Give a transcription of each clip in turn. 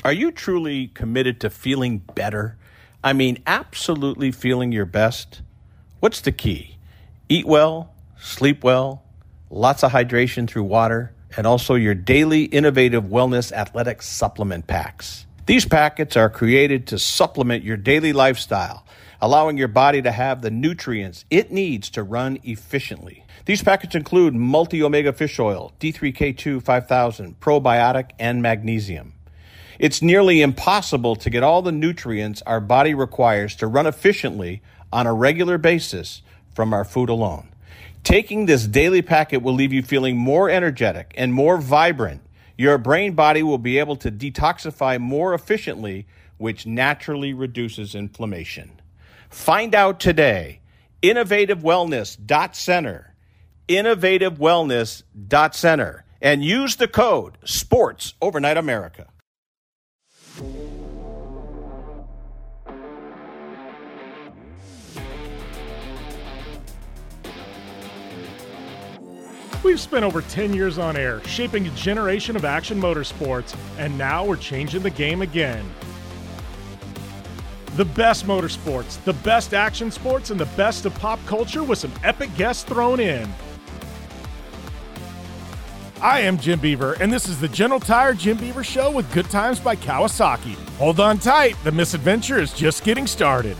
Are you truly committed to feeling better? I mean, absolutely feeling your best? What's the key? Eat well, sleep well, lots of hydration through water, and also your daily innovative wellness athletic supplement packs. These packets are created to supplement your daily lifestyle, allowing your body to have the nutrients it needs to run efficiently. These packets include multi-omega fish oil, D3K2 5000, probiotic, and magnesium. It's nearly impossible to get all the nutrients our body requires to run efficiently on a regular basis from our food alone. Taking this daily packet will leave you feeling more energetic and more vibrant. Your brain body will be able to detoxify more efficiently, which naturally reduces inflammation. Find out today. InnovativeWellness.Center. InnovativeWellness.Center. And use the code SPORTS Overnight America. We've spent over 10 years on air, shaping a generation of action motorsports, and now we're changing the game again. The best motorsports, the best action sports, and the best of pop culture with some epic guests thrown in. I am Jim Beaver, and this is the General Tire Jim Beaver Show with Good Times by Kawasaki. Hold on tight, the misadventure is just getting started.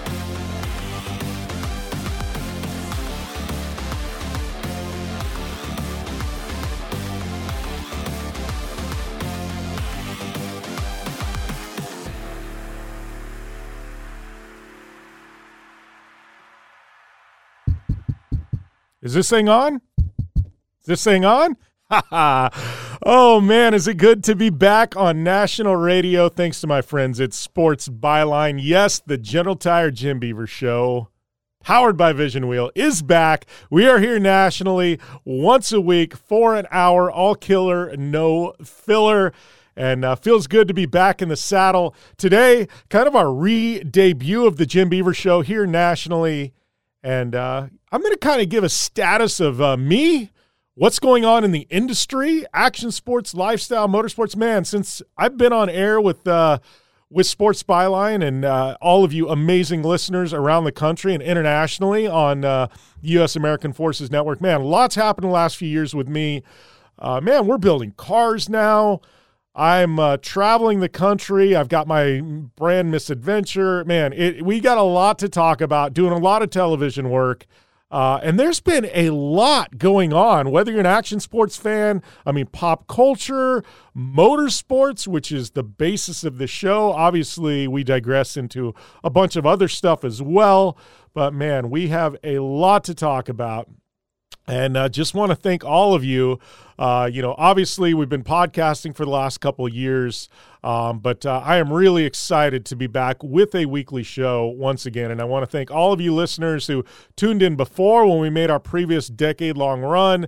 Is this thing on? Is this thing on? Oh, man, is it good to be back on national radio. Thanks to my friends at Sports Byline. Yes, the General Tire Jim Beaver Show, powered by Vision Wheel, is back. We are here nationally once a week for an hour, all killer, no filler. And feels good to be back in the saddle. Today, kind of our re-debut of the Jim Beaver Show here nationally. And I'm going to kind of give a status of me, what's going on in the industry, action sports, lifestyle, motorsports. Man, since I've been on air with Sports Byline and all of you amazing listeners around the country and internationally on the U.S. American Forces Network, man, lots happened in the last few years with me. Man, we're building cars now. I'm traveling the country. I've got my brand Misadventure. Man, we got a lot to talk about, doing a lot of television work. And there's been a lot going on, whether you're an action sports fan, I mean, pop culture, motorsports, which is the basis of the show. Obviously, we digress into a bunch of other stuff as well. But, man, we have a lot to talk about. And just want to thank all of you. Obviously, we've been podcasting for the last couple of years, but I am really excited to be back with a weekly show once again. And I want to thank all of you listeners who tuned in before when we made our previous decade-long run,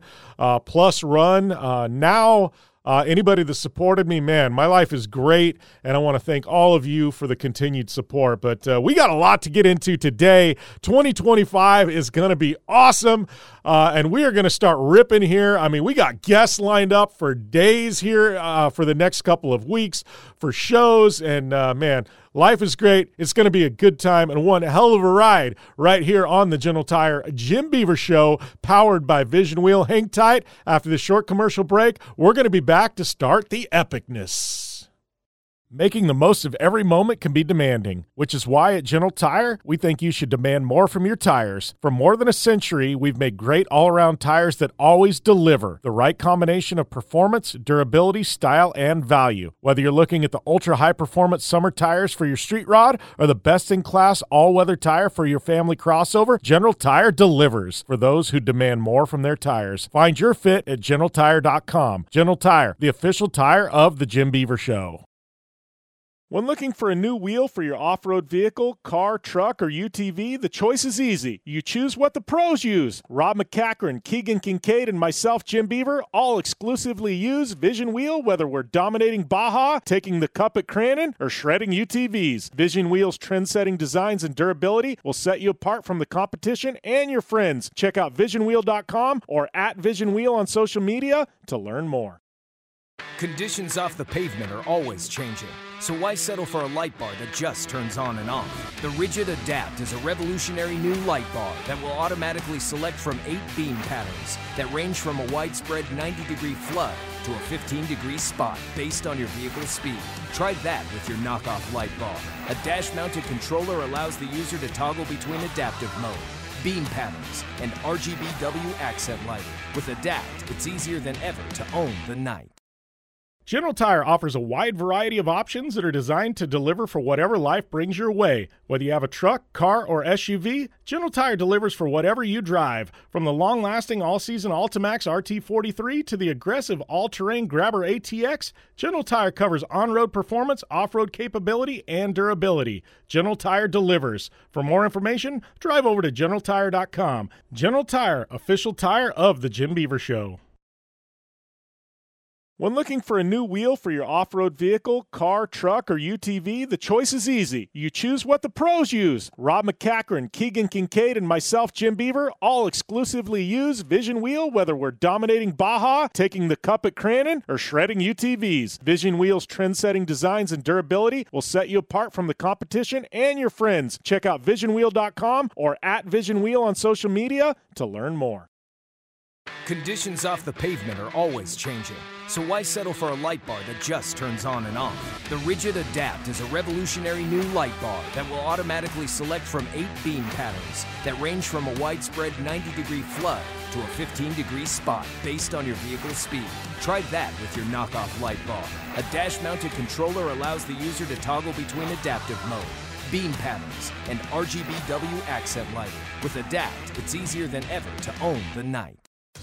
now, anybody that supported me, man, my life is great, and I want to thank all of you for the continued support. But we got a lot to get into today. 2025 is going to be awesome, and we are going to start ripping here. I mean, we got guests lined up for days here for the next couple of weeks for shows, and man, life is great. It's going to be a good time and one hell of a ride right here on the General Tire Jim Beaver Show, powered by Vision Wheel. Hang tight. After this short commercial break, we're going to be back to start the epicness. Making the most of every moment can be demanding, which is why at General Tire, we think you should demand more from your tires. For more than a century, we've made great all-around tires that always deliver the right combination of performance, durability, style, and value. Whether you're looking at the ultra-high-performance summer tires for your street rod or the best-in-class all-weather tire for your family crossover, General Tire delivers for those who demand more from their tires. Find your fit at GeneralTire.com. General Tire, the official tire of the Jim Beaver Show. When looking for a new wheel for your off-road vehicle, car, truck, or UTV, the choice is easy. You choose what the pros use. Rob McCachran, Keegan Kincaid, and myself, Jim Beaver, all exclusively use Vision Wheel, whether we're dominating Baja, taking the cup at Crandon, or shredding UTVs. Vision Wheel's trend-setting designs and durability will set you apart from the competition and your friends. Check out VisionWheel.com or at Vision Wheel on social media to learn more. Conditions off the pavement are always changing, so why settle for a light bar that just turns on and off? The Rigid Adapt is a revolutionary new light bar that will automatically select from 8 beam patterns that range from a widespread 90-degree flood to a 15-degree spot based on your vehicle's speed. Try that with your knockoff light bar. A dash-mounted controller allows the user to toggle between adaptive mode, beam patterns, and RGBW accent lighting. With Adapt, it's easier than ever to own the night. General Tire offers a wide variety of options that are designed to deliver for whatever life brings your way. Whether you have a truck, car, or SUV, General Tire delivers for whatever you drive. From the long-lasting all-season Altimax RT43 to the aggressive all-terrain Grabber ATX, General Tire covers on-road performance, off-road capability, and durability. General Tire delivers. For more information, drive over to GeneralTire.com. General Tire, official tire of The Jim Beaver Show. When looking for a new wheel for your off-road vehicle, car, truck, or UTV, the choice is easy. You choose what the pros use. Rob McCachran, Keegan Kincaid, and myself, Jim Beaver, all exclusively use Vision Wheel, whether we're dominating Baja, taking the cup at Crandon, or shredding UTVs. Vision Wheel's trend-setting designs and durability will set you apart from the competition and your friends. Check out visionwheel.com or @VisionWheel on social media to learn more. Conditions off the pavement are always changing, so why settle for a light bar that just turns on and off? The Rigid Adapt is a revolutionary new light bar that will automatically select from 8 beam patterns that range from a widespread 90-degree flood to a 15-degree spot based on your vehicle's speed. Try that with your knockoff light bar. A dash-mounted controller allows the user to toggle between adaptive mode, beam patterns, and RGBW accent lighting. With Adapt, it's easier than ever to own the night.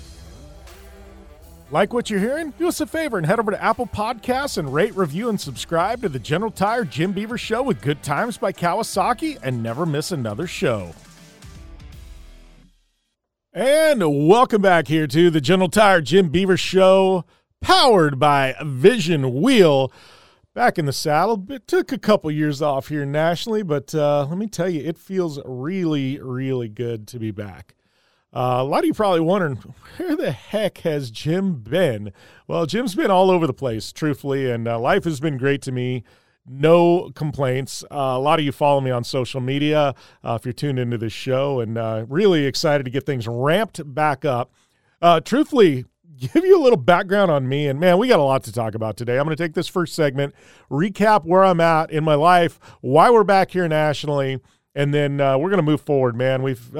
Like what you're hearing? Do us a favor and head over to Apple Podcasts and rate, review, and subscribe to the General Tire Jim Beaver Show with Good Times by Kawasaki and never miss another show. And welcome back here to the General Tire Jim Beaver Show, powered by Vision Wheel. Back in the saddle. It took a couple years off here nationally, but let me tell you, it feels really, really good to be back. A lot of you probably wondering, where the heck has Jim been? Well, Jim's been all over the place, truthfully, and life has been great to me. No complaints. A lot of you follow me on social media if you're tuned into this show, and really excited to get things ramped back up. Truthfully, give you a little background on me, and man, we got a lot to talk about today. I'm going to take this first segment, recap where I'm at in my life, why we're back here nationally, and then we're going to move forward, man. We've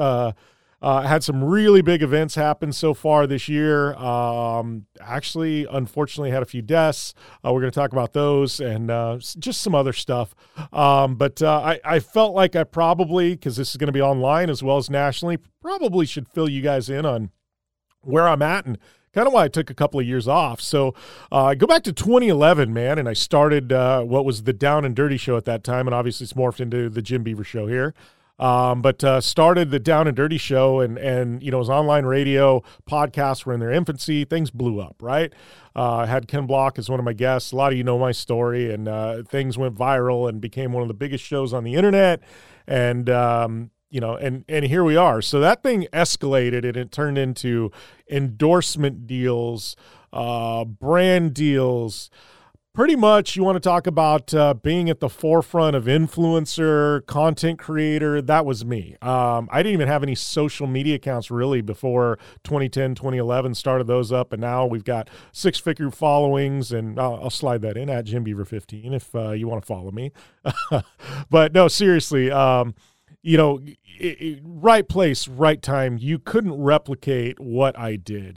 had some really big events happen so far this year. Actually, unfortunately, had a few deaths. We're going to talk about those and just some other stuff. But I felt like I probably, because this is going to be online as well as nationally, probably should fill you guys in on where I'm at and kind of why I took a couple of years off. So I go back to 2011, man, and I started what was the Down and Dirty Show at that time, and obviously it's morphed into the Jim Beaver Show here. But started the Down and Dirty Show, and you know, it was online radio, podcasts were in their infancy. Things blew up, right? I had Ken Block as one of my guests. A lot of you know my story, and things went viral and became one of the biggest shows on the internet. And you know, and here we are. So that thing escalated, and it turned into endorsement deals, brand deals. Pretty much, you want to talk about being at the forefront of influencer, content creator. That was me. I didn't even have any social media accounts really before 2010, 2011, started those up. And now we've got 6-figure followings, and I'll slide that in at Jim Beaver 15 if you want to follow me. But no, seriously, you know, right place, right time. You couldn't replicate what I did.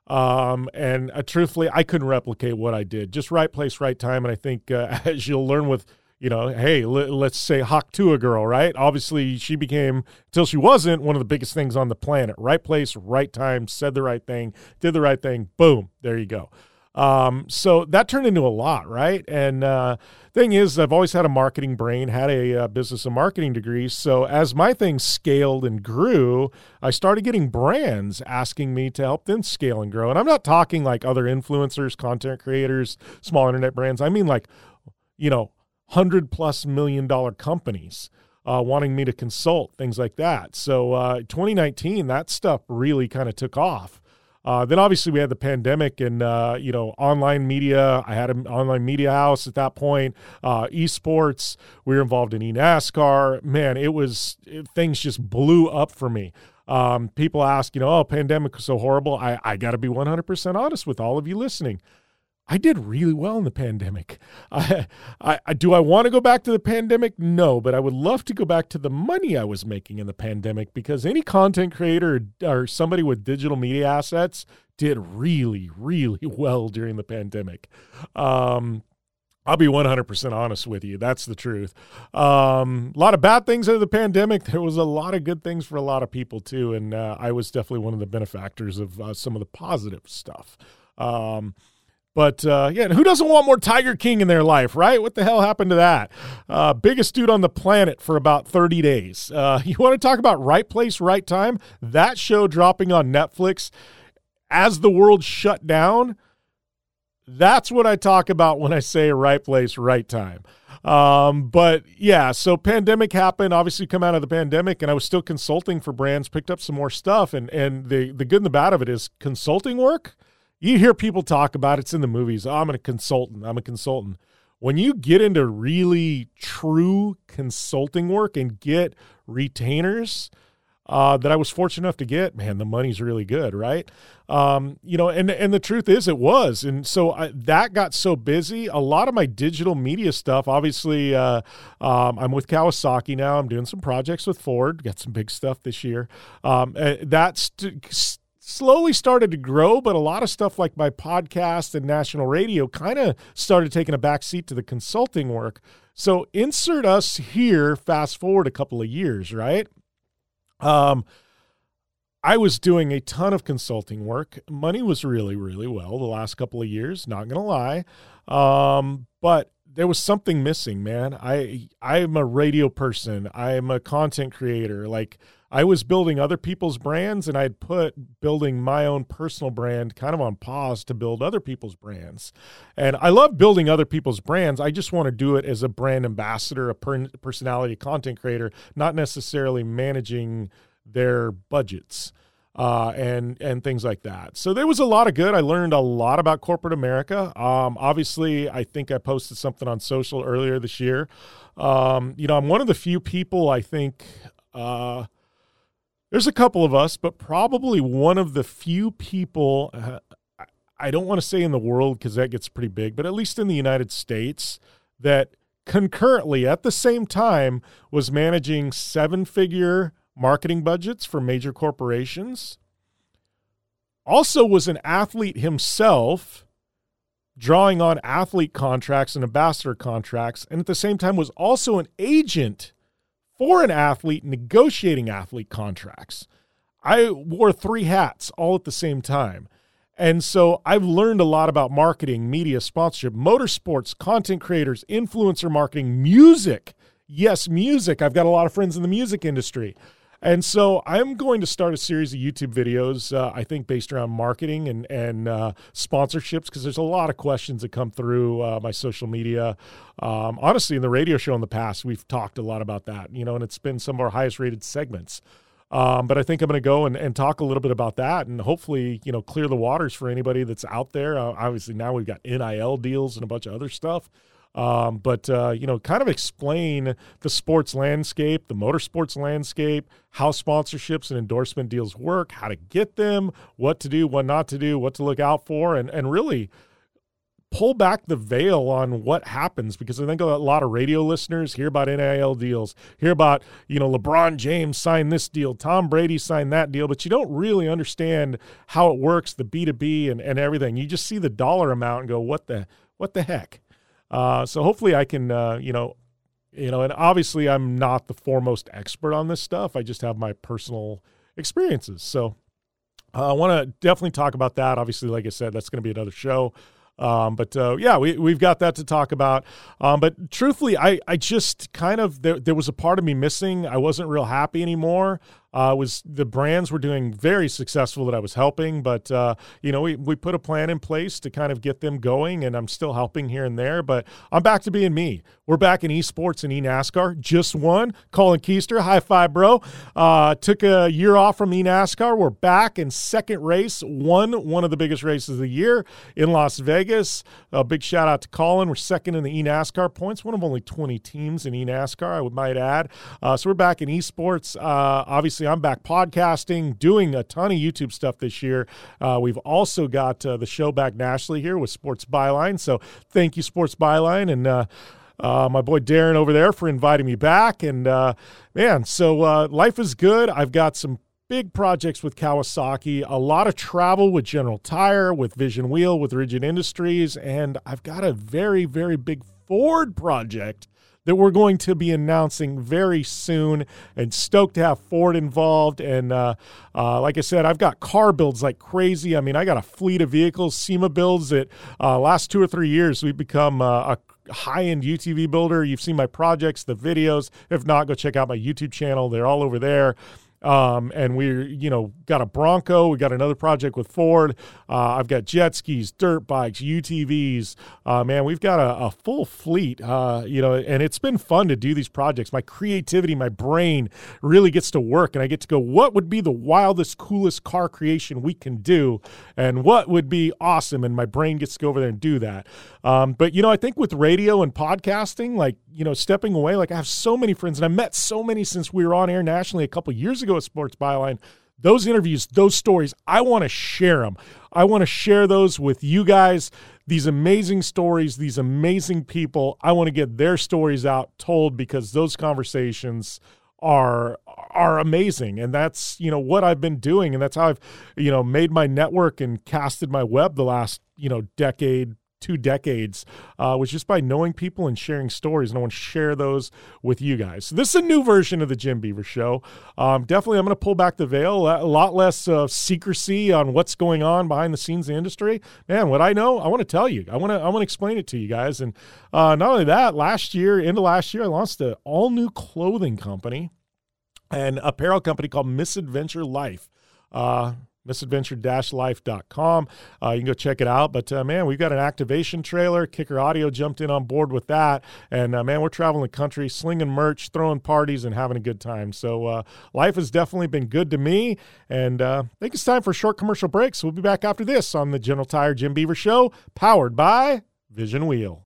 And truthfully, I couldn't replicate what I did. Just right place, right time. And I think as you'll learn with, you know, hey, let's say Hawk Tuah girl, right? Obviously, she became, till she wasn't, one of the biggest things on the planet. Right place, right time, said the right thing, did the right thing. Boom, there you go. So that turned into a lot, right? And thing is, I've always had a marketing brain, had a business and marketing degree. So as my thing scaled and grew, I started getting brands asking me to help them scale and grow. And I'm not talking like other influencers, content creators, small internet brands. I mean like, you know, $100+ million companies wanting me to consult, things like that. So 2019, that stuff really kind of took off. Then obviously we had the pandemic and, online media. I had an online media house at that point, esports. We were involved in eNASCAR. Man, things just blew up for me. People ask, pandemic was so horrible. I got to be 100% honest with all of you listening. I did really well in the pandemic. Do I want to go back to the pandemic? No, but I would love to go back to the money I was making in the pandemic, because any content creator or somebody with digital media assets did really, really well during the pandemic. I'll be 100% honest with you. That's the truth. A lot of bad things out of the pandemic. There was a lot of good things for a lot of people too, and I was definitely one of the benefactors of some of the positive stuff. But who doesn't want more Tiger King in their life, right? What the hell happened to that? Biggest dude on the planet for about 30 days. You want to talk about right place, right time? That show dropping on Netflix as the world shut down, that's what I talk about when I say right place, right time. So pandemic happened, obviously come out of the pandemic, and I was still consulting for brands, picked up some more stuff, and the good and the bad of it is consulting work. You hear people talk about it's in the movies. Oh, I'm a consultant. When you get into really true consulting work and get retainers that I was fortunate enough to get, man, the money's really good, right? And the truth is it was. And so that got so busy. A lot of my digital media stuff, obviously, I'm with Kawasaki now. I'm doing some projects with Ford. Got some big stuff this year. That's slowly started to grow, but a lot of stuff like my podcast and national radio kind of started taking a back seat to the consulting work. So insert us here, fast forward a couple of years, right? I was doing a ton of consulting work. Money was really, really well the last couple of years, not going to lie. But there was something missing, man. I'm a radio person. I'm a content creator. Like, I was building other people's brands, and I'd put building my own personal brand kind of on pause to build other people's brands. And I love building other people's brands. I just want to do it as a brand ambassador, a personality content creator, not necessarily managing their budgets and things like that. So there was a lot of good. I learned a lot about corporate America. Obviously, I think I posted something on social earlier this year. I'm one of the few people, I think, there's a couple of us, but probably one of the few people, I don't want to say in the world because that gets pretty big, but at least in the United States, that concurrently at the same time was managing 7-figure marketing budgets for major corporations, also was an athlete himself, drawing on athlete contracts and ambassador contracts, and at the same time was also an agent for an athlete negotiating athlete contracts. I wore 3 hats all at the same time. And so I've learned a lot about marketing, media, sponsorship, motorsports, content creators, influencer marketing, music. Yes, music. I've got a lot of friends in the music industry. And so I'm going to start a series of YouTube videos, I think, based around marketing and sponsorships, because there's a lot of questions that come through my social media. Honestly, in the radio show in the past, we've talked a lot about that, and it's been some of our highest rated segments. But I think I'm going to go and talk a little bit about that and hopefully, clear the waters for anybody that's out there. Obviously, now we've got NIL deals and a bunch of other stuff. But kind of explain the sports landscape, the motorsports landscape, how sponsorships and endorsement deals work, how to get them, what to do, what not to do, what to look out for, and really pull back the veil on what happens, because I think a lot of radio listeners hear about NIL deals, hear about, LeBron James signed this deal, Tom Brady signed that deal, but you don't really understand how it works, the B2B and everything. You just see the dollar amount and go, what the heck? So hopefully I can, and obviously I'm not the foremost expert on this stuff. I just have my personal experiences. So I want to definitely talk about that. Obviously, like I said, that's going to be another show. We've got that to talk about. But truthfully, I just kind of, there was a part of me missing. I wasn't real happy anymore. The brands were doing very successful that I was helping, but we put a plan in place to kind of get them going, and I'm still helping here and there. But I'm back to being me. We're back in esports and eNASCAR. Just won. Colin Keister, high five, bro. Took a year off from eNASCAR. We're back in second race. Won one of the biggest races of the year in Las Vegas. A big shout out to Colin. We're second in the eNASCAR points. One of only 20 teams in eNASCAR, I might add. So we're back in esports. Obviously, I'm back podcasting, doing a ton of YouTube stuff this year. We've also got the show back nationally here with Sports Byline. So thank you, Sports Byline, and my boy Darren over there for inviting me back. And life is good. I've got some big projects with Kawasaki, a lot of travel with General Tire, with Vision Wheel, with Rigid Industries, and I've got a very, very big Ford project that we're going to be announcing very soon, and stoked to have Ford involved. And like I said, I've got car builds like crazy. I mean, I got a fleet of vehicles, SEMA builds that last 2 or 3 years we've become a high-end UTV builder. You've seen my projects, the videos. If not, go check out my YouTube channel. They're all over there. And we're, got a Bronco. We got another project with Ford. I've got jet skis, dirt bikes, UTVs. Man, we've got a full fleet, and it's been fun to do these projects. My creativity, my brain really gets to work, and I get to go, what would be the wildest, coolest car creation we can do, and what would be awesome? And my brain gets to go over there and do that. But I think with radio and podcasting, stepping away, I have so many friends, and I met so many since we were on air nationally a couple years ago at Sports Byline. Those interviews, those stories, I want to share them. I want to share those with you guys, these amazing stories, these amazing people. I want to get their stories out, told, because those conversations are amazing. And that's, what I've been doing. And that's how I've, made my network and casted my web the last, decade, 2 decades, was just by knowing people and sharing stories. And I want to share those with you guys. So this is a new version of the Jim Beaver Show. Definitely, I'm going to pull back the veil. A lot less secrecy on what's going on behind the scenes in the industry. Man, what I know, I want to tell you. I want to explain it to you guys. And not only that, last year, I launched an all-new clothing company and apparel company called Misadventure Life. misadventure-life.com. You can go check it out. But, man, we've got an activation trailer. Kicker Audio jumped in on board with that. And, man, we're traveling the country, slinging merch, throwing parties, and having a good time. So life has definitely been good to me. And I think it's time for a short commercial break. So we'll be back after this on the General Tire Jim Beaver Show, powered by Vision Wheel.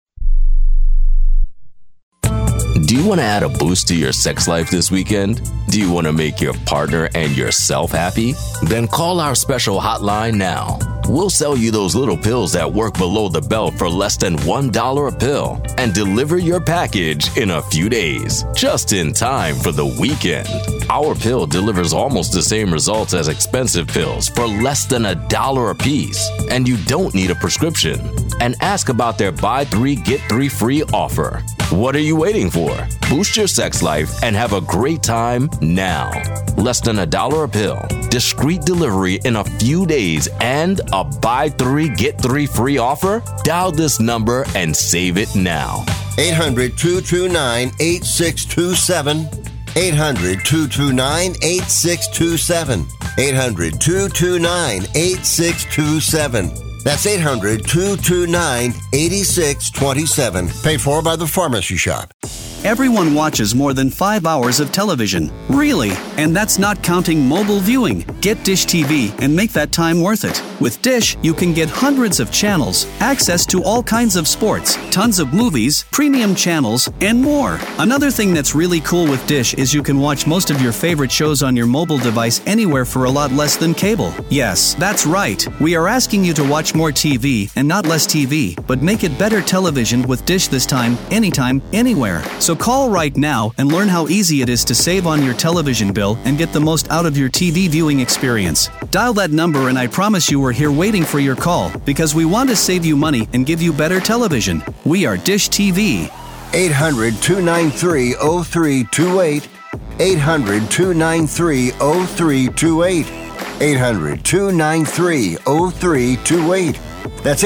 Do you want to add a boost to your sex life this weekend? Do you want to make your partner and yourself happy? Then call our special hotline now. We'll sell you those little pills that work below the belt for less than $1 a pill and deliver your package in a few days, just in time for the weekend. Our pill delivers almost the same results as expensive pills for less than $1 a piece, and you don't need a prescription. And ask about their buy 3, get 3 free offer. What are you waiting for? Boost your sex life and have a great time now. Less than $1 a pill, discreet delivery in a few days, and a buy 3, get 3 free offer? Dial this number and save it now. 800-229-8627. 800-229-8627. 800-229-8627. That's 800-229-8627. Paid for by the Pharmacy Shop. Everyone watches more than 5 hours of television. Really? And that's not counting mobile viewing. Get Dish TV and make that time worth it. With Dish, you can get hundreds of channels, access to all kinds of sports, tons of movies, premium channels, and more. Another thing that's really cool with Dish is you can watch most of your favorite shows on your mobile device anywhere for a lot less than cable. Yes, that's right. We are asking you to watch more TV and not less TV, but make it better television with Dish this time, anytime, anywhere. So call right now and learn how easy it is to save on your television bill and get the most out of your TV viewing experience. Dial that number and I promise you we're here waiting for your call because we want to save you money and give you better television. We are Dish TV. 800-293-0328. 800-293-0328. 800-293-0328. That's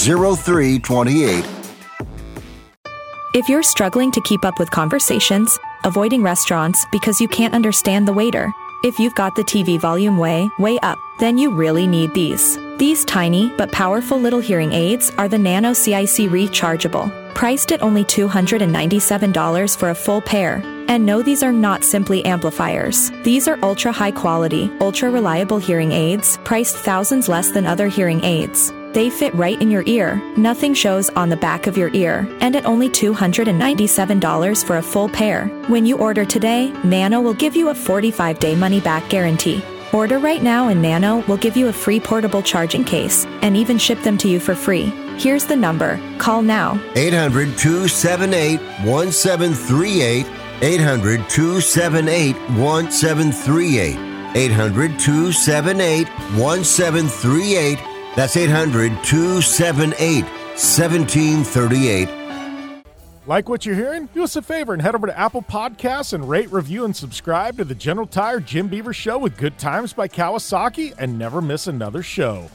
800-293-0328. If you're struggling to keep up with conversations, avoiding restaurants because you can't understand the waiter. If you've got the TV volume way up, then you really need these. These tiny but powerful little hearing aids are the Nano CIC Rechargeable, priced at only $297 for a full pair. And no, these are not simply amplifiers. These are ultra high quality, ultra reliable hearing aids, priced thousands less than other hearing aids. They fit right in your ear, nothing shows on the back of your ear, and at only $297 for a full pair. When you order today, Nano will give you a 45-day money-back guarantee. Order right now and Nano will give you a free portable charging case and even ship them to you for free. Here's the number. Call now. 800-278-1738. 800-278-1738. 800-278-1738. That's 800-278-1738. Like what you're hearing? Do us a favor and head over to Apple Podcasts and rate, review, and subscribe to the General Tire Jim Beaver Show with Good Times by Kawasaki and never miss another show.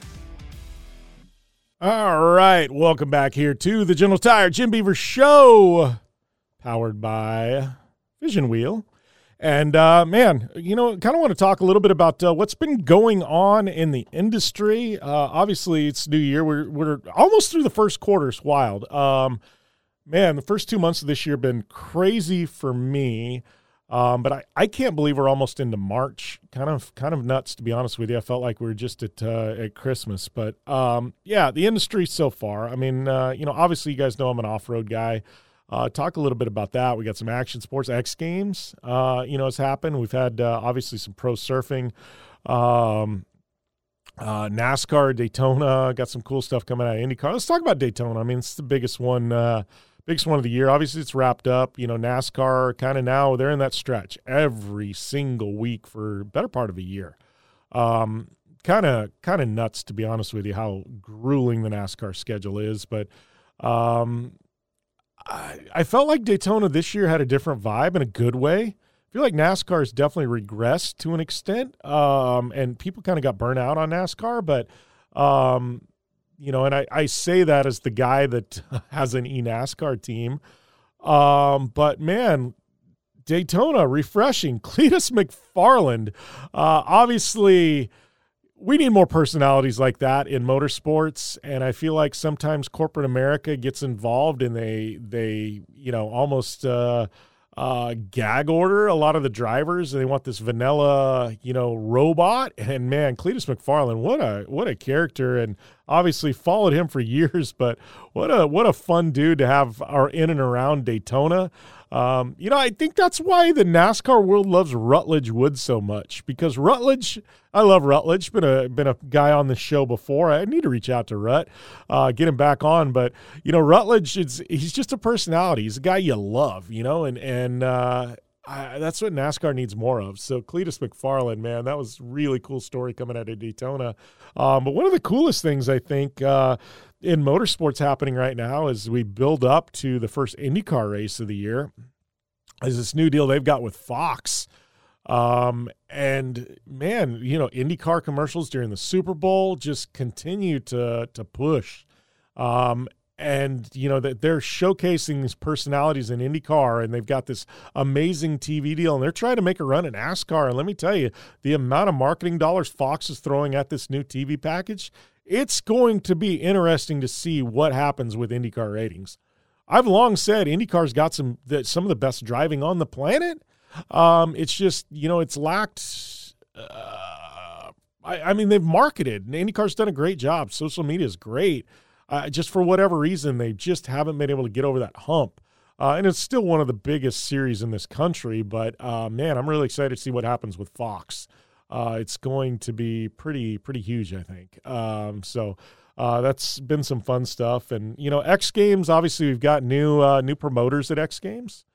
All right, welcome back here to the General Tire Jim Beaver Show, powered by Vision Wheel. And, man, you know, kind of want to talk a little bit about what's been going on in the industry. Obviously, it's New Year. We're almost through the first quarter. It's wild. Man, the first 2 months of this year have been crazy for me. But I can't believe we're almost into March. Kind of nuts, to be honest with you. I felt like we were just at Christmas. But, yeah, the industry so far. I mean, you know, obviously you guys know I'm an off-road guy. Talk a little bit about that. We got some action sports. X Games, you know, has happened. We've had, obviously, some pro surfing. NASCAR, Daytona, got some cool stuff coming out of IndyCar. Let's talk about Daytona. I mean, it's the biggest one of the year. Obviously, it's wrapped up. You know, NASCAR kind of now, they're in that stretch every single week for a better part of a year. Kind of nuts, to be honest with you, how grueling the NASCAR schedule is. But I felt like Daytona this year had a different vibe in a good way. I feel like NASCAR has definitely regressed to an extent, and people kind of got burnt out on NASCAR. But, you know, and I say that as the guy that has an eNASCAR team. But, man, Daytona, refreshing. Cletus McFarland, obviously – we need more personalities like that in motorsports, and I feel like sometimes corporate America gets involved and they you know, almost gag order a lot of the drivers, and they want this vanilla, you know, robot. And man, Cletus McFarland, what a character, and obviously followed him for years, but what a fun dude to have in and around Daytona. You know, I think that's why the NASCAR world loves Rutledge Wood so much, because Rutledge, I love Rutledge. Been a guy on the show before. I need to reach out to Rut, get him back on. But you know, Rutledge, he's just a personality. He's a guy you love, you know, and that's what NASCAR needs more of. So Cletus McFarland, man, that was a really cool story coming out of Daytona. But one of the coolest things I think in motorsports happening right now as we build up to the first IndyCar race of the year is this new deal they've got with Fox. And man, you know, IndyCar commercials during the Super Bowl just continue to push. And, you know, that they're showcasing these personalities in IndyCar, and they've got this amazing TV deal, and they're trying to make a run at NASCAR. And let me tell you, the amount of marketing dollars Fox is throwing at this new TV package, it's going to be interesting to see what happens with IndyCar ratings. I've long said IndyCar's got some of the best driving on the planet. It's just, you know, it's lacked I mean, they've marketed, and IndyCar's done a great job. Social media is great. Just for whatever reason, they just haven't been able to get over that hump. And it's still one of the biggest series in this country. But, man, I'm really excited to see what happens with Fox. It's going to be pretty huge, I think. So that's been some fun stuff. And, you know, X Games, obviously we've got new promoters at X Games.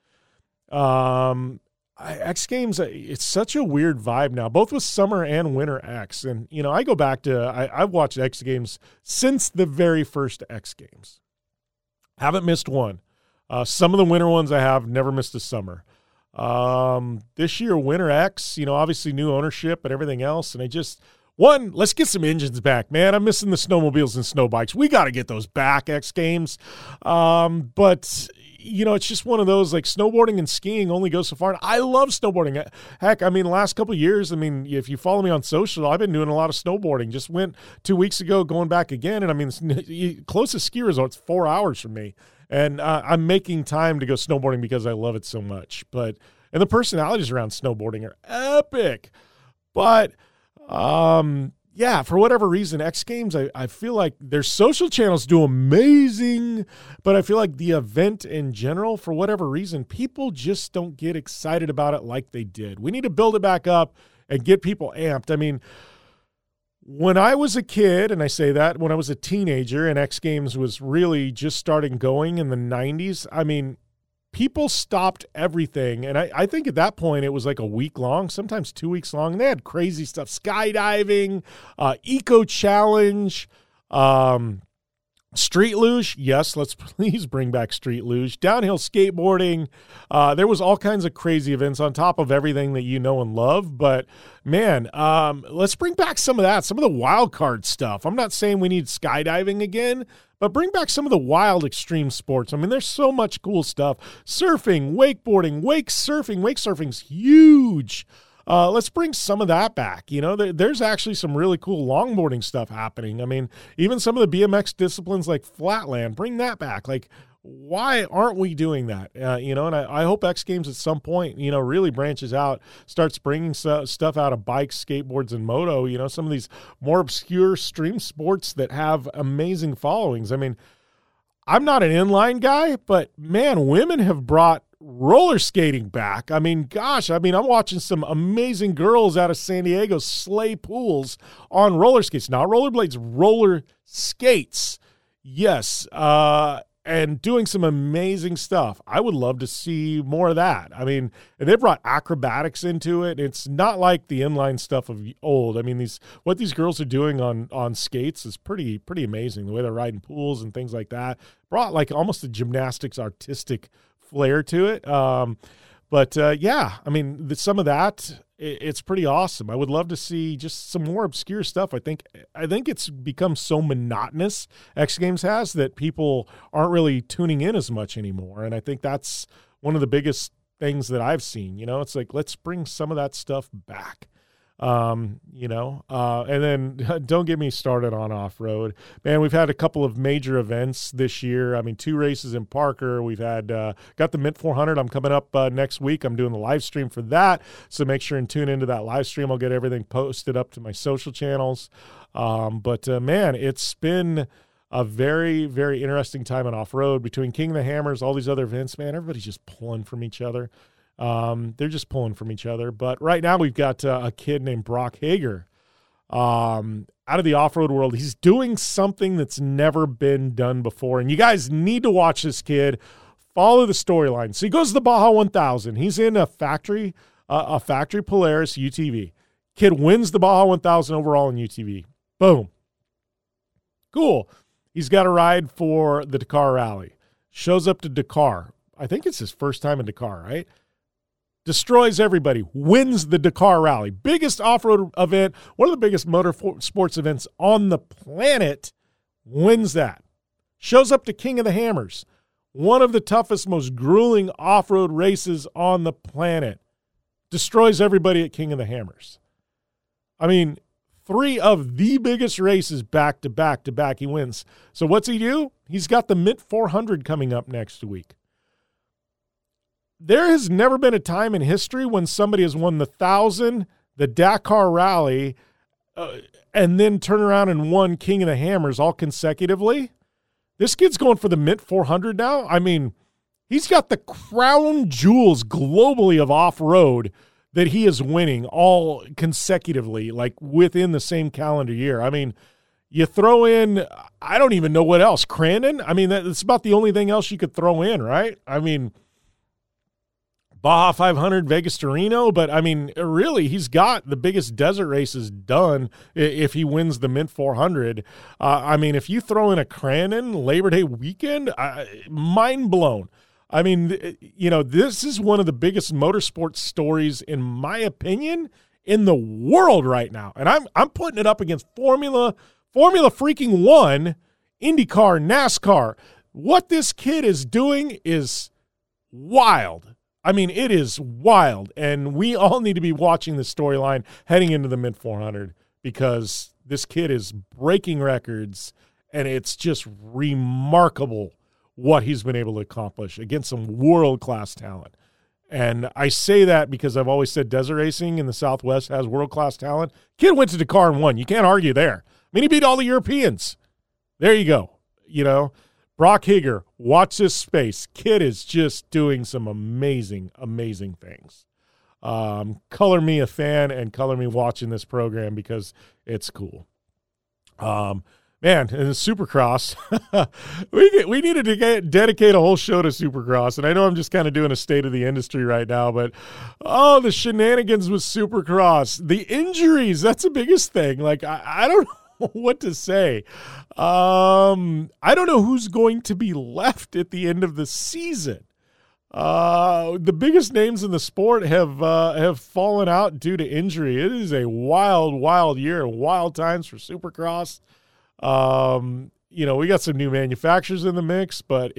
X Games, it's such a weird vibe now, both with Summer and Winter X. And, you know, I go back to, I've watched X Games since the very first X Games. Haven't missed one. Some of the winter ones I have, never missed a summer. This year, Winter X, you know, obviously new ownership and everything else. And One, let's get some engines back, man. I'm missing the snowmobiles and snow bikes. We got to get those back, X Games. But it's just one of those, like, snowboarding and skiing only go so far. And I love snowboarding. Heck, the last couple of years, if you follow me on social, I've been doing a lot of snowboarding. Just went 2 weeks ago, going back again. And closest ski resort's 4 hours from me. And I'm making time to go snowboarding because I love it so much. And the personalities around snowboarding are epic. But for whatever reason, X Games, I feel like their social channels do amazing, but I feel like the event in general, for whatever reason, people just don't get excited about it like they did. We need to build it back up and get people amped. When I was a kid, and I say that, when I was a teenager and X Games was really just starting going in the 90s, people stopped everything. And I think at that point it was like a week long, sometimes 2 weeks long. And they had crazy stuff, skydiving, eco challenge, street luge. Yes, let's please bring back street luge. Downhill skateboarding. There was all kinds of crazy events on top of everything that you know and love. But, man, let's bring back some of that, some of the wild card stuff. I'm not saying we need skydiving again, but bring back some of the wild extreme sports. There's so much cool stuff. Surfing, wakeboarding, wake surfing. Wake surfing's huge. Let's bring some of that back. There's actually some really cool longboarding stuff happening. Even some of the BMX disciplines like flatland, bring that back. Like, why aren't we doing that? And I hope X Games at some point, really branches out, starts bringing stuff out of bikes, skateboards, and moto, some of these more obscure stream sports that have amazing followings. I'm not an inline guy, but, man, women have brought roller skating back. I'm watching some amazing girls out of San Diego slay pools on roller skates. Not rollerblades, roller skates. Yes. And doing some amazing stuff. I would love to see more of that. And they brought acrobatics into it. It's not like the inline stuff of old. What these girls are doing on skates is pretty some the way they're riding pools and things like that. Brought like almost a gymnastics artistic flair to it. Some of that, it's pretty awesome. I would love to see just some more obscure stuff. I think it's become so monotonous, X Games has, that people aren't really tuning in as much anymore. And I think that's one of the biggest things that I've seen. It's like, let's bring some of that stuff back. And then don't get me started on off-road. Man, we've had a couple of major events this year. 2 races in Parker. We've had got the Mint 400. I'm coming up next week. I'm doing the live stream for that, so make sure and tune into that live stream. I'll get everything posted up to my social channels. Man, it's been a very, very interesting time in off-road between King of the Hammers, all these other events. Man, everybody's just pulling from each other. They're just pulling from each other. But right now we've got a kid named Brock Hager out of the off-road world. He's doing something that's never been done before. And you guys need to watch this kid. Follow the storyline. So he goes to the Baja 1000. He's in a factory Polaris UTV. Kid wins the Baja 1000 overall in UTV. Boom. Cool. He's got a ride for the Dakar Rally. Shows up to Dakar. I think it's his first time in Dakar, right? Destroys everybody, wins the Dakar Rally. Biggest off-road event, one of the biggest motor sports events on the planet, wins that. Shows up to King of the Hammers, one of the toughest, most grueling off-road races on the planet. Destroys everybody at King of the Hammers. 3 of the biggest races back to back to back, he wins. So what's he do? He's got the Mint 400 coming up next week. There has never been a time in history when somebody has won the 1,000, the Dakar Rally, and then turn around and won King of the Hammers all consecutively. This kid's going for the Mint 400 now. He's got the crown jewels globally of off-road that he is winning all consecutively, like within the same calendar year. You throw in, I don't even know what else, Crandon? That's about the only thing else you could throw in, right? Baja 500, Vegas to Reno, but really, he's got the biggest desert races done if he wins the Mint 400. If you throw in a Crandon Labor Day weekend, mind blown. This is one of the biggest motorsports stories, in my opinion, in the world right now. And I'm putting it up against Formula freaking One, IndyCar, NASCAR. What this kid is doing is wild. I mean, it is wild. And we all need to be watching the storyline heading into the Mid-400 because this kid is breaking records, and it's just remarkable what he's been able to accomplish against some world-class talent. And I say that because I've always said desert racing in the Southwest has world-class talent. Kid went to Dakar and won. You can't argue there. I mean, he beat all the Europeans. There you go. You know, Brock Hager, watch this space. Kid is just doing some amazing, amazing things. Color me a fan and color me watching this program because it's cool. Man, and Supercross, we needed to dedicate a whole show to Supercross, and I know I'm just kind of doing a state of the industry right now, but, the shenanigans with Supercross, the injuries, that's the biggest thing. Like, I don't know what to say. I don't know who's going to be left at the end of the season. The biggest names in the sport have fallen out due to injury. It is a wild, wild year, wild times for Supercross. We got some new manufacturers in the mix, but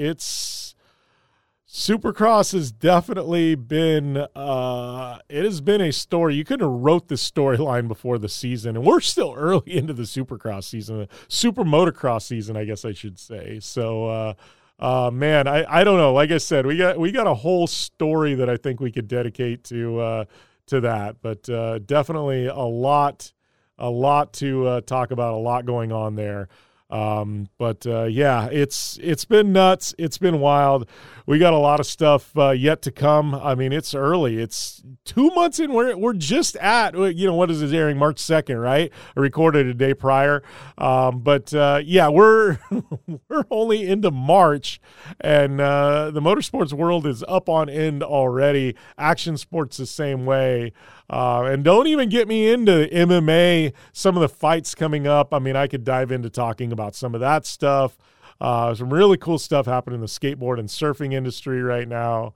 Supercross has definitely been, it has been a story. You couldn't have wrote this storyline before the season, and we're still early into the Supercross season, Super Motocross season, I guess I should say. So, man, I don't know. Like I said, we got a whole story that I think we could dedicate to that, but, definitely a lot to talk about, a lot going on there. Yeah, it's been nuts. It's been wild. We got a lot of stuff yet to come. I mean, it's early. It's 2 months in. We're just at, what is it airing? March 2nd, right? I recorded a day prior. Yeah, we're only into March, and the motorsports world is up on end already. Action sports the same way. And don't even get me into MMA, some of the fights coming up. I mean, I could dive into talking about some of that stuff. Some really cool stuff happening in the skateboard and surfing industry right now.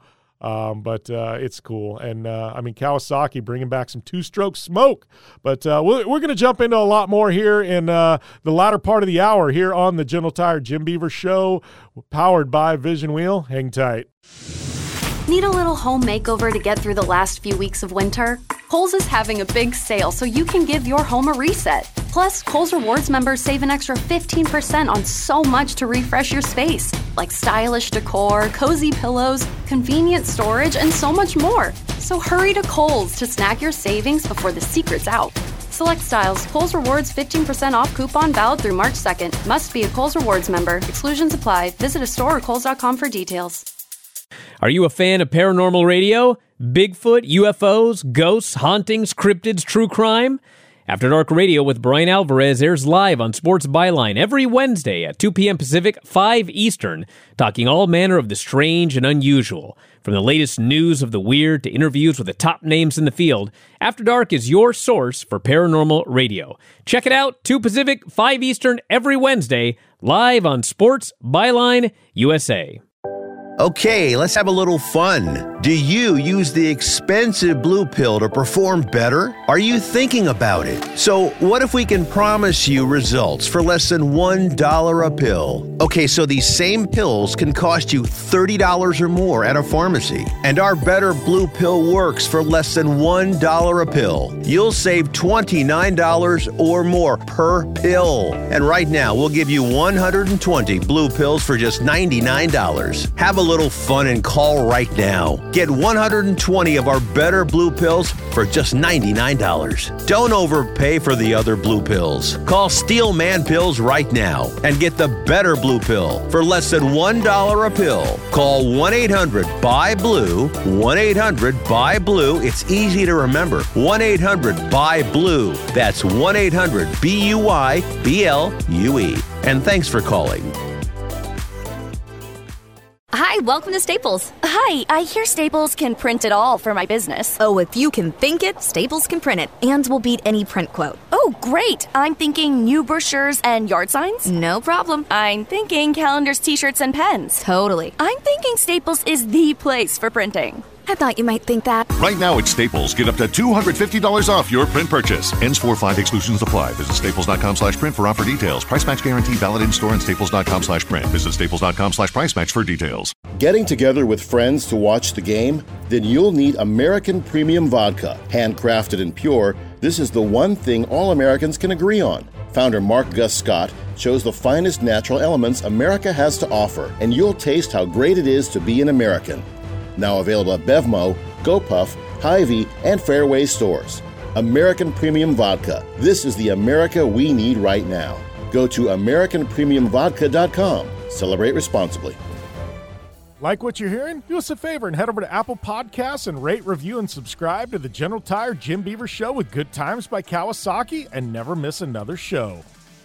It's cool. And, Kawasaki bringing back some two-stroke smoke. But we're going to jump into a lot more here in the latter part of the hour here on the General Tire Jim Beaver Show, powered by Vision Wheel. Hang tight. Need a little home makeover to get through the last few weeks of winter? Kohl's is having a big sale so you can give your home a reset. Plus, Kohl's Rewards members save an extra 15% on so much to refresh your space, like stylish decor, cozy pillows, convenient storage, and so much more. So hurry to Kohl's to snag your savings before the secret's out. Select styles. Kohl's Rewards 15% off coupon valid through March 2nd. Must be a Kohl's Rewards member. Exclusions apply. Visit a store or Kohls.com for details. Are you a fan of paranormal radio? Bigfoot, UFOs, ghosts, hauntings, cryptids, true crime? After Dark Radio with Brian Alvarez airs live on Sports Byline every Wednesday at 2 p.m. Pacific, 5 Eastern, talking all manner of the strange and unusual. From the latest news of the weird to interviews with the top names in the field, After Dark is your source for paranormal radio. Check it out, 2 Pacific, 5 Eastern, every Wednesday, live on Sports Byline USA. Okay, let's have a little fun. Do you use the expensive blue pill to perform better? Are you thinking about it? So what if we can promise you results for less than $1 a pill? Okay, so these same pills can cost you $30 or more at a pharmacy. And our Better Blue Pill works for less than $1 a pill. You'll save $29 or more per pill. And right now, we'll give you 120 blue pills for just $99. Have a little fun and call right now. Get 120 of our Better Blue Pills for just $99. Don't overpay for the other blue pills. Call Steel Man Pills right now and get the Better Blue Pill for less than $1 a pill. Call 1-800-BUY-BLUE, 1-800-BUY-BLUE. It's easy to remember. 1-800-BUY-BLUE. That's 1-800-BUY-BLUE. And thanks for calling. Hi, welcome to Staples. Hi, I hear Staples can print it all for my business. Oh, if you can think it, Staples can print it, and we'll beat any print quote. Oh, great. I'm thinking new brochures and yard signs. No problem. I'm thinking calendars, t-shirts, and pens. Totally. I'm thinking Staples is the place for printing. I thought you might think that. Right now at Staples, get up to $250 off your print purchase. Ends 4/5 exclusions apply. Visit staples.com/print for offer details. Price match guarantee valid in store and staples.com/print. Visit staples.com/price match for details. Getting together with friends to watch the game? Then you'll need American Premium Vodka. Handcrafted and pure, this is the one thing all Americans can agree on. Founder Mark Gus Scott chose the finest natural elements America has to offer, and you'll taste how great it is to be an American. Now available at Bevmo, GoPuff, Hy-Vee, and Fairway stores. American Premium Vodka. This is the America we need right now. Go to AmericanPremiumVodka.com. Celebrate responsibly. Like what you're hearing? Do us a favor and head over to Apple Podcasts and rate, review, and subscribe to the General Tire Jim Beaver Show with Good Times by Kawasaki, and never miss another show.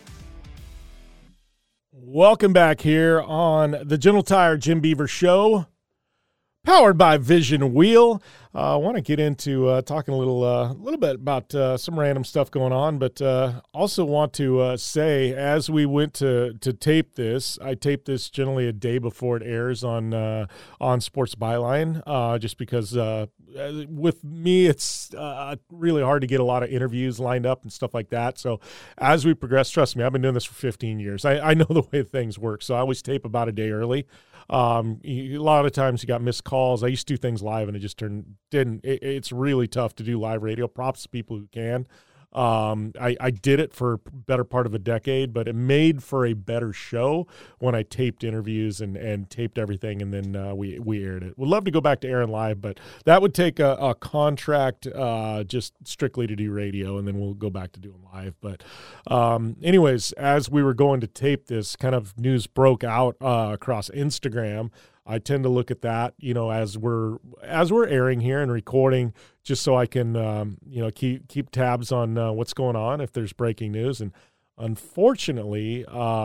Welcome back here on the General Tire Jim Beaver Show, powered by Vision Wheel. I want to get into talking a little bit about some random stuff going on, but also want to say, as we went to tape this, I tape this generally a day before it airs on Sports Byline, just because with me it's really hard to get a lot of interviews lined up and stuff like that. So as we progress, trust me, I've been doing this for 15 years. I know the way things work, so I always tape about a day early. A lot of times you got missed calls. I used to do things live and it just didn't. It's really tough to do live radio. Props to people who can. I did it for a better part of a decade, but it made for a better show when I taped interviews and taped everything, and then we aired it. We'd love to go back to airing live, but that would take a contract just strictly to do radio, and then we'll go back to doing live. But anyways, as we were going to tape this, kind of news broke out across Instagram. I tend to look at that, as we're airing here and recording, just so I can, keep tabs on what's going on if there's breaking news. And unfortunately,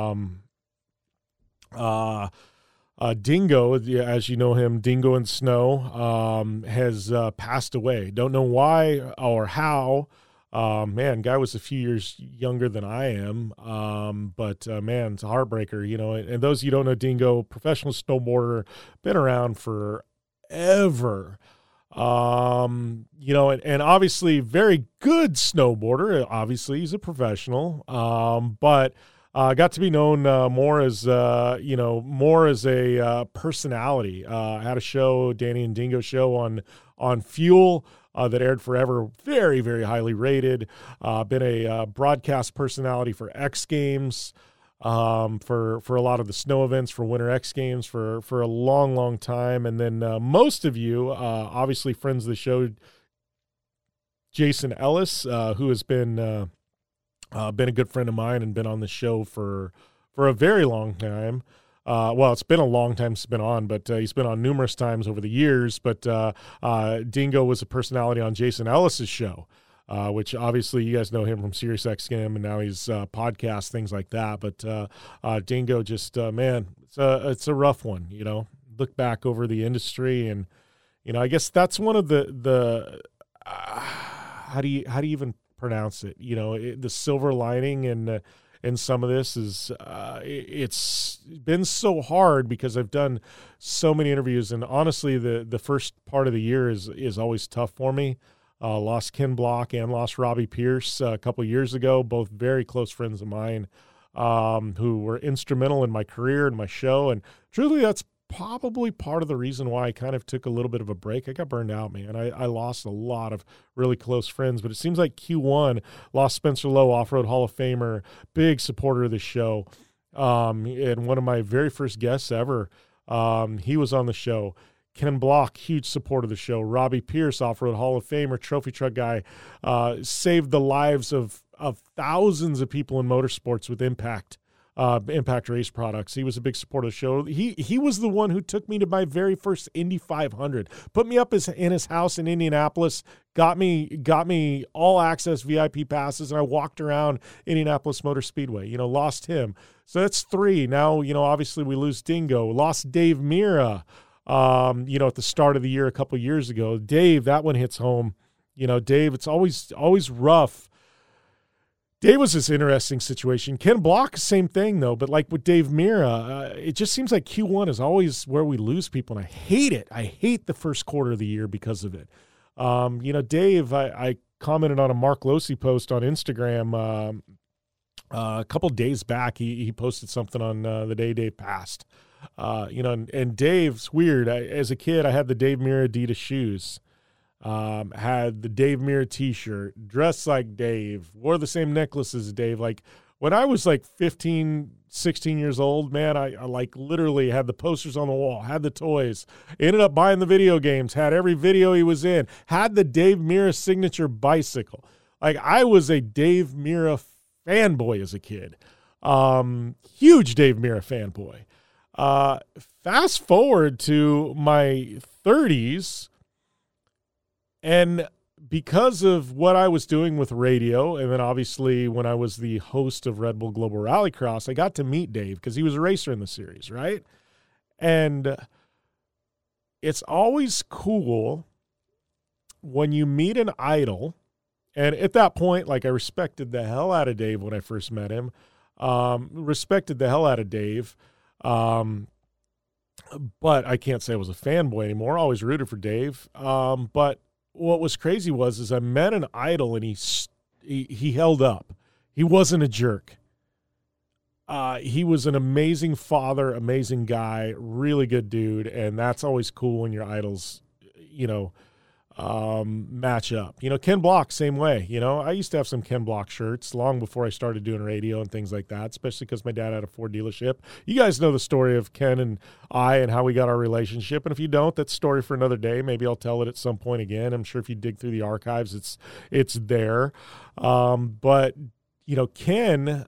Dingo, as you know him, Dingo and Snow, has passed away. Don't know why or how. Guy was a few years younger than I am, but it's a heartbreaker, and those of you who don't know Dingo, professional snowboarder, been around forever, and obviously very good snowboarder. Obviously he's a professional, but got to be known more as a personality. I had a show, Danny and Dingo show on Fuel, that aired forever, very, very highly rated. Been a broadcast personality for X Games, for a lot of the snow events, for Winter X Games for a long, long time. And then most of you, obviously friends of the show, Jason Ellis, who has been a good friend of mine and been on the show for a very long time. It's been a long time since he's been on, but he's been on numerous times over the years. But Dingo was a personality on Jason Ellis's show, which obviously you guys know him from SiriusXM, and now he's podcasts, things like that. But Dingo just, it's a rough one, Look back over the industry, and I guess that's one of the how do you even pronounce it? The silver lining and some of this is it's been so hard because I've done so many interviews, and honestly the first part of the year is always tough for me. Lost Ken Block and lost Robbie Pierce a couple of years ago, both very close friends of mine, who were instrumental in my career and my show, and truly that's probably part of the reason why I kind of took a little bit of a break. I got burned out, man. I lost a lot of really close friends, but it seems like Q1 lost Spencer Lowe, Off-Road Hall of Famer, big supporter of the show, and one of my very first guests ever. He was on the show. Ken Block, huge supporter of the show. Robbie Pierce, Off-Road Hall of Famer, trophy truck guy, saved the lives of thousands of people in motorsports with Impact Race Products. He was a big supporter of the show. He was the one who took me to my very first Indy 500, put me up in his house in Indianapolis, got me all access VIP passes, and I walked around Indianapolis Motor Speedway. Lost him. So that's three. Now, obviously we lose Dingo. Lost Dave Mira, at the start of the year a couple years ago. Dave, that one hits home. Dave, it's always rough Dave was this interesting situation. Ken Block, same thing, though. But like with Dave Mira, it just seems like Q1 is always where we lose people, and I hate it. I hate the first quarter of the year because of it. Dave, I commented on a Mark Losey post on Instagram a couple days back. He posted something on the day Dave passed. And Dave's weird. As a kid, I had the Dave Mira Adidas shoes. Had the Dave Mira t-shirt, dressed like Dave, wore the same necklace as Dave. Like when I was like 15, 16 years old, man, I like literally had the posters on the wall, had the toys, ended up buying the video games, had every video he was in, had the Dave Mira signature bicycle. Like I was a Dave Mira fanboy as a kid. Huge Dave Mira fanboy. Fast forward to my 30s, and because of what I was doing with radio, and then obviously when I was the host of Red Bull Global Rallycross, I got to meet Dave because he was a racer in the series, right? And it's always cool when you meet an idol, and at that point, like I respected the hell out of Dave when I first met him, but I can't say I was a fanboy anymore. I always rooted for Dave, but what was crazy was I met an idol and he held up. He wasn't a jerk. He was an amazing father, amazing guy, really good dude, and that's always cool when your idols, match up. Ken Block, same way. I used to have some Ken Block shirts long before I started doing radio and things like that, especially because my dad had a Ford dealership. You guys know the story of Ken and I and how we got our relationship, and if you don't, that's a story for another day. Maybe I'll tell it at some point again. I'm sure if you dig through the archives, it's there. But Ken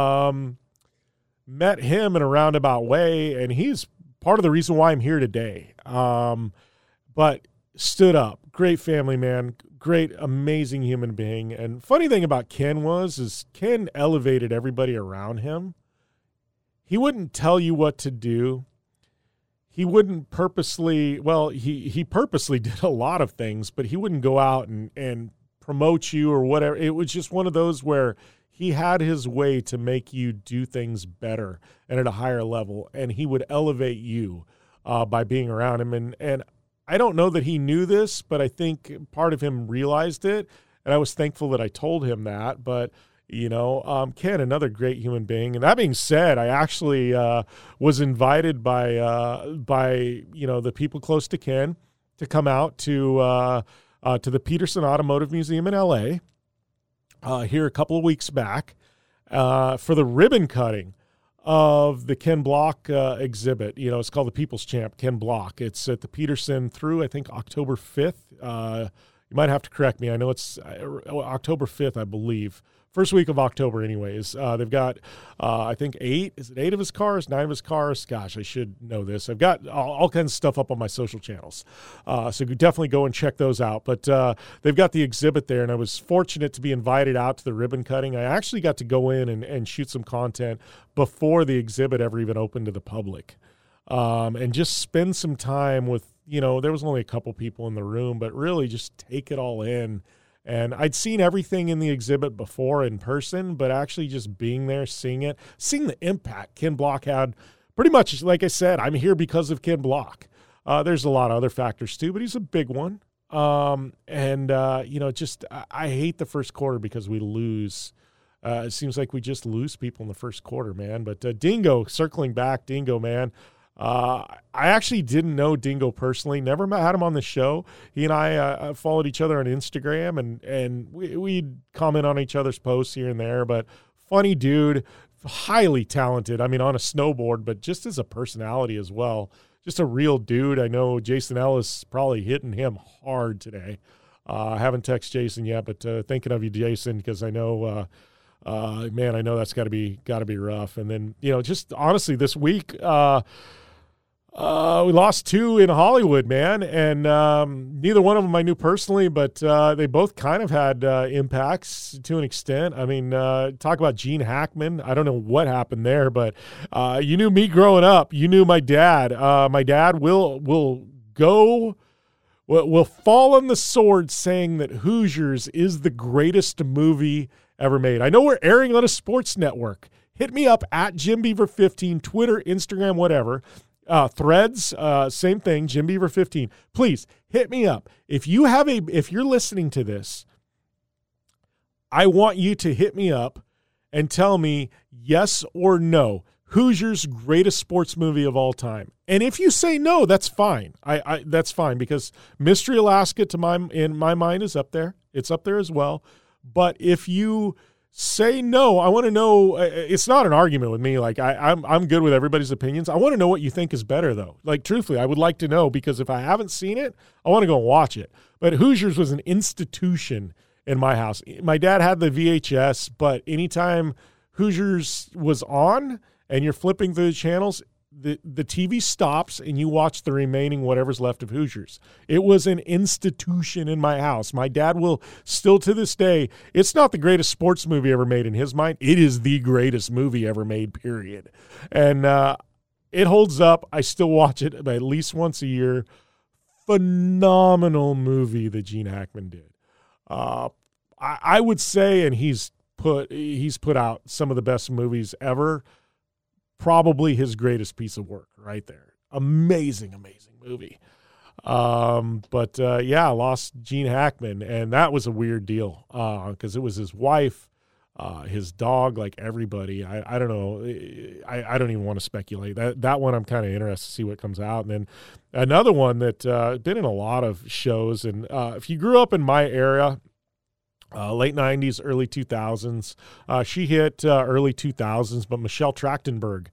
met him in a roundabout way, and he's part of the reason why I'm here today. But stood up. Great family man, great, amazing human being. And funny thing about Ken is Ken elevated everybody around him. He wouldn't tell you what to do. He wouldn't purposely, he purposely did a lot of things, but he wouldn't go out and promote you or whatever. It was just one of those where he had his way to make you do things better and at a higher level, and he would elevate you by being around him. And I don't know that he knew this, but I think part of him realized it, and I was thankful that I told him that. But, Ken, another great human being. And that being said, I actually was invited by the people close to Ken to come out to the Peterson Automotive Museum in L.A. Here a couple of weeks back for the ribbon cutting of the Ken Block exhibit. It's called the People's Champ, Ken Block. It's at the Peterson through, I think, October 5th. You might have to correct me. I know it's October 5th, I believe. First week of October anyways. They've got, I think, 8 of his cars, 9 of his cars? Gosh, I should know this. I've got all kinds of stuff up on my social channels. So you definitely go and check those out. But they've got the exhibit there, and I was fortunate to be invited out to the ribbon cutting. I actually got to go in and shoot some content before the exhibit ever even opened to the public. And just spend some time with, there was only a couple people in the room, but really just take it all in. And I'd seen everything in the exhibit before in person, but actually just being there, seeing the impact Ken Block had. Pretty much, like I said, I'm here because of Ken Block. There's a lot of other factors too, but he's a big one. I hate the first quarter because we lose. It seems like we just lose people in the first quarter, man. But Dingo, circling back, Dingo, man. I actually didn't know Dingo personally, never had him on the show. He and I followed each other on Instagram, and we'd comment on each other's posts here and there, but funny dude, highly talented. I mean, on a snowboard, but just as a personality as well. Just a real dude. I know Jason Ellis probably hitting him hard today. I haven't texted Jason yet, but thinking of you, Jason, because I know I know that's got to be rough. And then, just honestly this week, we lost 2 in Hollywood, man, and neither one of them I knew personally, but they both kind of had impacts to an extent. I mean, talk about Gene Hackman. I don't know what happened there, but you knew me growing up. You knew my dad. My dad will fall on the sword saying that Hoosiers is the greatest movie ever made. I know we're airing on a sports network. Hit me up at JimBeaver15, Twitter, Instagram, whatever. Threads, same thing, JimBeaver15. Please hit me up. If you're listening to this, I want you to hit me up and tell me yes or no. Hoosiers' greatest sports movie of all time. And if you say no, that's fine. That's fine, because Mystery Alaska in my mind is up there. It's up there as well. But if you say no, I want to know. It's not an argument with me. Like I'm good with everybody's opinions. I want to know what you think is better, though. Like, truthfully, I would like to know, because if I haven't seen it, I want to go and watch it. But Hoosiers was an institution in my house. My dad had the VHS, but anytime Hoosiers was on and you're flipping through the channels, the TV stops and you watch the remaining whatever's left of Hoosiers. It was an institution in my house. My dad will still to this day, it's not the greatest sports movie ever made in his mind. It is the greatest movie ever made, period. And it holds up. I still watch it at least once a year. Phenomenal movie that Gene Hackman did. I would say, and he's put out some of the best movies ever. Probably his greatest piece of work right there. Amazing, amazing movie. I lost Gene Hackman, and that was a weird deal because it was his wife, his dog, like everybody. I don't know. I don't even want to speculate. That one I'm kind of interested to see what comes out. And then another one that been in a lot of shows, and if you grew up in my era, late 90s, early 2000s. She hit early 2000s, but Michelle Trachtenberg,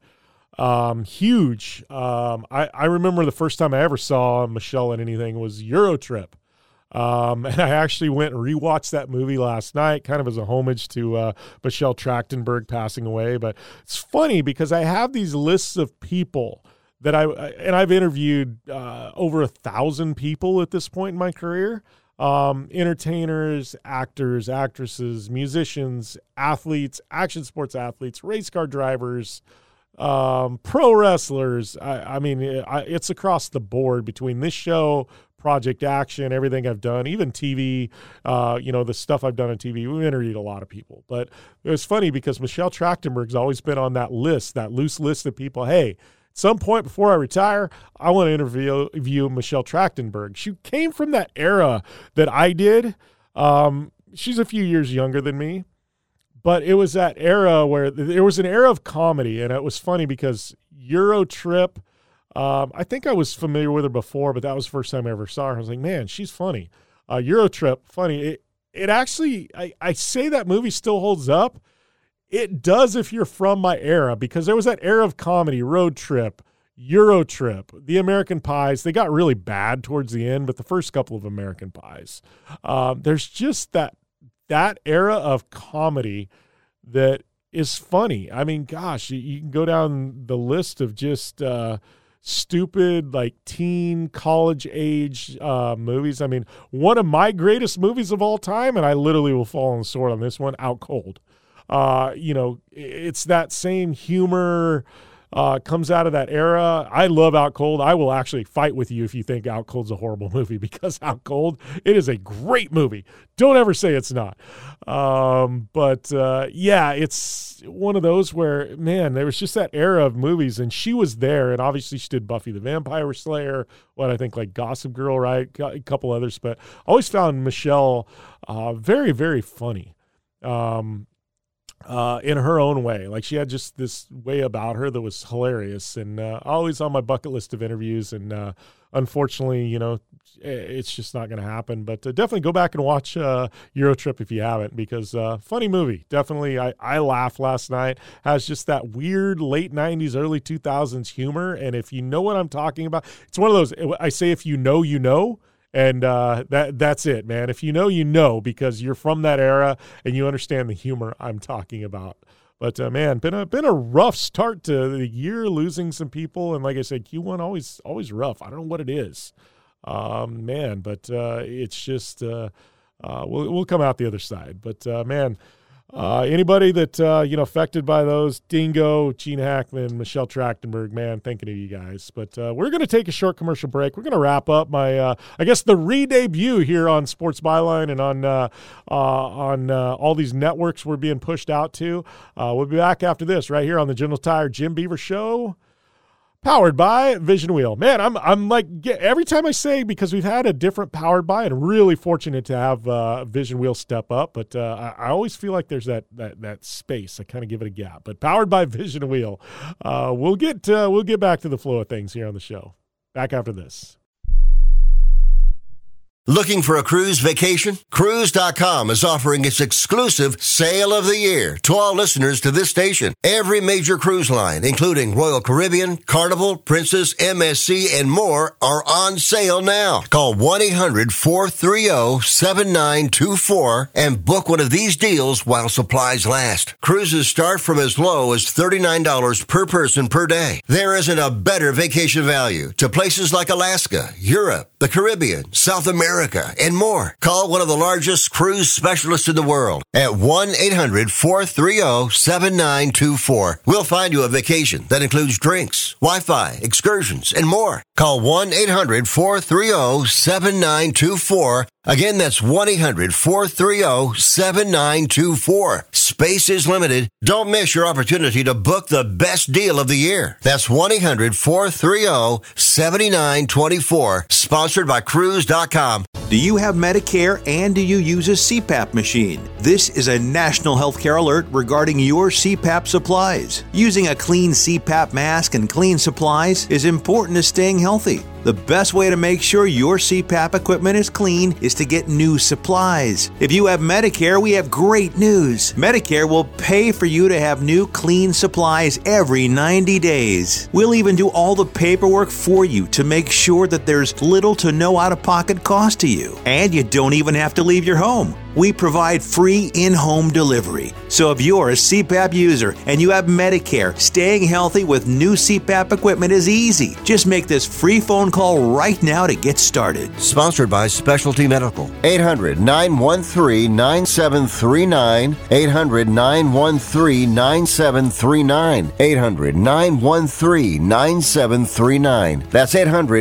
huge. I remember the first time I ever saw Michelle in anything was Eurotrip. And I actually went and rewatched that movie last night, kind of as a homage to Michelle Trachtenberg passing away. But it's funny because I have these lists of people that I've interviewed over 1,000 people at this point in my career. Entertainers, actors, actresses, musicians, athletes, action sports athletes, race car drivers, pro wrestlers. I mean, it's across the board between this show, Project Action, everything I've done, even TV, the stuff I've done on TV. We've interviewed a lot of people. But it was funny because Michelle Trachtenberg's always been on that list, that loose list of people. Hey, at some point before I retire, I want to interview Michelle Trachtenberg. She came from that era that I did. She's a few years younger than me, but it was that era where there was an era of comedy, and it was funny because Eurotrip, I think I was familiar with her before, but that was the first time I ever saw her. I was like, man, she's funny. Eurotrip, funny. It actually, I say that movie still holds up. It does if you're from my era, because there was that era of comedy, Road Trip, Eurotrip, The American Pies. They got really bad towards the end, but the first couple of American Pies. There's just that era of comedy that is funny. I mean, gosh, you can go down the list of just stupid, like teen, college age movies. I mean, one of my greatest movies of all time, and I literally will fall on the sword on this one, Out Cold. It's that same humor, comes out of that era. I love Out Cold. I will actually fight with you if you think Out Cold's a horrible movie, because Out Cold, it is a great movie. Don't ever say it's not. It's one of those where, man, there was just that era of movies, and she was there, and obviously she did Buffy the Vampire Slayer, like Gossip Girl, right? A couple others, but I always found Michelle very, very funny. In her own way. Like, she had just this way about her that was hilarious, and always on my bucket list of interviews. And unfortunately, it's just not going to happen. But definitely go back and watch Eurotrip if you haven't, because funny movie. Definitely, I laughed last night. Has just that weird late 90s, early 2000s humor. And if you know what I'm talking about, it's one of those, I say if you know, you know. And that's it, man. If you know, you know, because you're from that era and you understand the humor I'm talking about. But man, been a rough start to the year, losing some people, and like I said, Q1 always rough. I don't know what it is, man, but it's just we'll come out the other side. But man, Anybody that, affected by those, Dingo, Gene Hackman, Michelle Trachtenberg, man, thinking of you guys. But we're going to take a short commercial break. We're going to wrap up my, the re-debut here on Sports Byline and on all these networks we're being pushed out to. We'll be back after this right here on the General Tire Jim Beaver Show. Powered by Vision Wheel. Man, I'm like, every time I say, because we've had a different powered by, and really fortunate to have Vision Wheel step up, but I always feel like there's that space. I kind of give it a gap. But powered by Vision Wheel. We'll get back to the flow of things here on the show. Back after this. Looking for a cruise vacation? Cruise.com is offering its exclusive Sale of the Year to all listeners to this station. Every major cruise line, including Royal Caribbean, Carnival, Princess, MSC, and more, are on sale now. Call 1-800-430-7924 and book one of these deals while supplies last. Cruises start from as low as $39 per person per day. There isn't a better vacation value to places like Alaska, Europe, the Caribbean, South America, and more. Call one of the largest cruise specialists in the world at 1-800-430-7924. We'll find you a vacation that includes drinks, Wi-Fi, excursions, and more. Call 1-800-430-7924. Again, that's 1-800-430-7924. Space is limited. Don't miss your opportunity to book the best deal of the year. That's 1-800-430-7924. Sponsored by Cruise.com. Do you have Medicare and do you use a CPAP machine? This is a national healthcare alert regarding your CPAP supplies. Using a clean CPAP mask and clean supplies is important to staying healthy. The best way to make sure your CPAP equipment is clean is to get new supplies. If you have Medicare, we have great news. Medicare will pay for you to have new clean supplies every 90 days. We'll even do all the paperwork for you to make sure that there's little to no out-of-pocket cost to you. And you don't even have to leave your home. We provide free in-home delivery. So if you're a CPAP user and you have Medicare, staying healthy with new CPAP equipment is easy. Just make this free phone call right now to get started. Sponsored by Specialty Medical. 800-913-9739. 800-913-9739. 800-913-9739. That's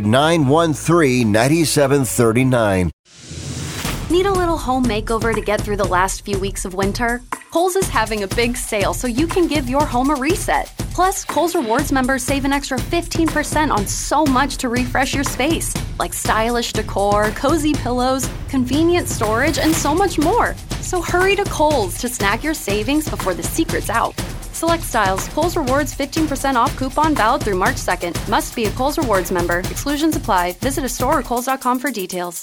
800-913-9739. Need a little home makeover to get through the last few weeks of winter? Kohl's is having a big sale so you can give your home a reset. Plus, Kohl's Rewards members save an extra 15% on so much to refresh your space, like stylish decor, cozy pillows, convenient storage, and so much more. So hurry to Kohl's to snack your savings before the secret's out. Select styles. Kohl's Rewards 15% off coupon valid through March 2nd. Must be a Kohl's Rewards member. Exclusions apply. Visit a store or Kohl's.com for details.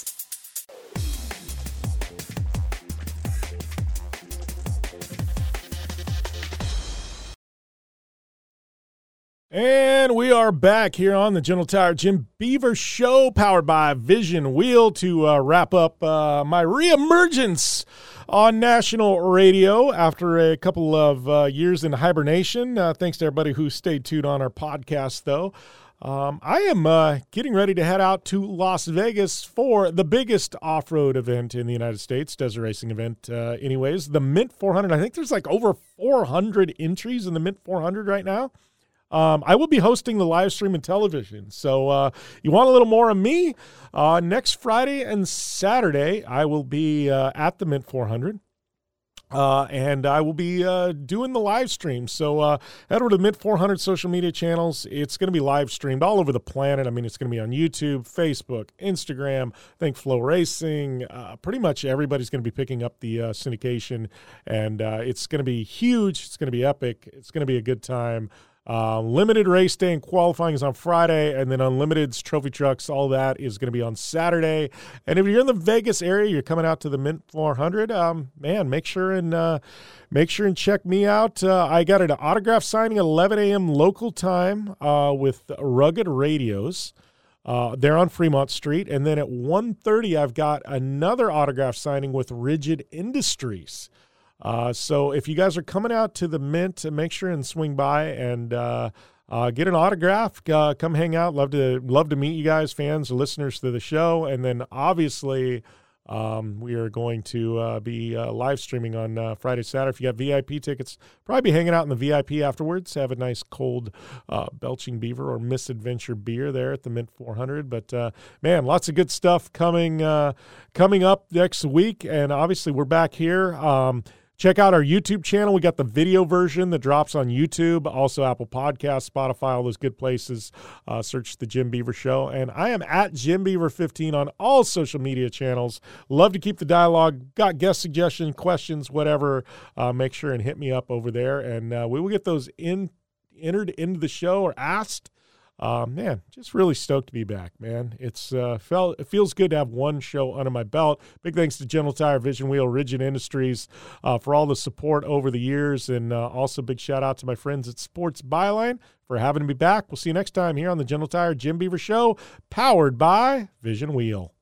And we are back here on the General Tire Jim Beaver Show, powered by Vision Wheel, to wrap up my reemergence on national radio after a couple of years in hibernation. Thanks to everybody who stayed tuned on our podcast, though. I am getting ready to head out to Las Vegas for the biggest off-road event in the United States, desert racing event anyways, the Mint 400. I think there's like over 400 entries in the Mint 400 right now. I will be hosting the live stream and television. So you want a little more of me? Next Friday and Saturday, I will be at the Mint 400. And I will be doing the live stream. So head over to the Mint 400 social media channels. It's going to be live streamed all over the planet. I mean, it's going to be on YouTube, Facebook, Instagram, I think Flow Racing. Pretty much everybody's going to be picking up the syndication. And it's going to be huge. It's going to be epic. It's going to be a good time. Limited race day and qualifying is on Friday, and then Unlimited's trophy trucks, all that is going to be on Saturday. And if you're in the Vegas area, you're coming out to the Mint 400, man, make sure and check me out. I got an autograph signing at 11 a.m. local time with Rugged Radios. They're on Fremont Street. And then at 1:30, I've got another autograph signing with Rigid Industries. So if you guys are coming out to the Mint, make sure and swing by and get an autograph. Come hang out. Love to meet you guys, fans or listeners to the show. And then obviously We are going to be live streaming on Friday, Saturday. If you got VIP tickets, probably be hanging out in the VIP afterwards. Have a nice cold Belching Beaver or Misadventure beer there at the Mint 400. But, man, lots of good stuff coming up next week. And obviously we're back here. Check out our YouTube channel. We got the video version that drops on YouTube, also Apple Podcasts, Spotify, all those good places. Search The Jim Beaver Show. And I am at Jim Beaver 15 on all social media channels. Love to keep the dialogue. Got guest suggestions, questions, whatever. Make sure and hit me up over there. And we will get those entered into the show or asked. Man, just really stoked to be back, man. It feels good to have one show under my belt. Big thanks to General Tire, Vision Wheel, Rigid Industries for all the support over the years, and also big shout out to my friends at Sports Byline for having me back. We'll see you next time here on the General Tire Jim Beaver Show, powered by Vision Wheel.